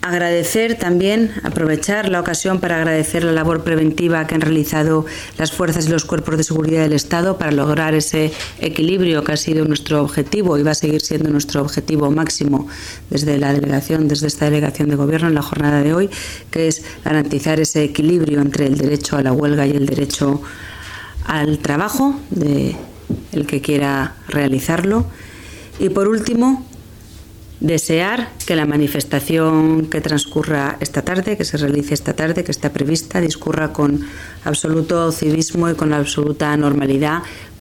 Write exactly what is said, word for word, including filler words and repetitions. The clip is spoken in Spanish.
Agradecer también, aprovechar la ocasión para agradecer la labor preventiva que han realizado las fuerzas y los cuerpos de seguridad del Estado para lograr ese equilibrio que ha sido nuestro objetivo y va a seguir siendo nuestro objetivo máximo desde la delegación, desde esta delegación de gobierno en la jornada de hoy, que es garantizar ese equilibrio entre el derecho a la huelga y el derecho al trabajo de el que quiera realizarlo. Y por último, desear que la manifestación que transcurra esta tarde, que se realice esta tarde, que está prevista, discurra con absoluto civismo y con absoluta normalidad,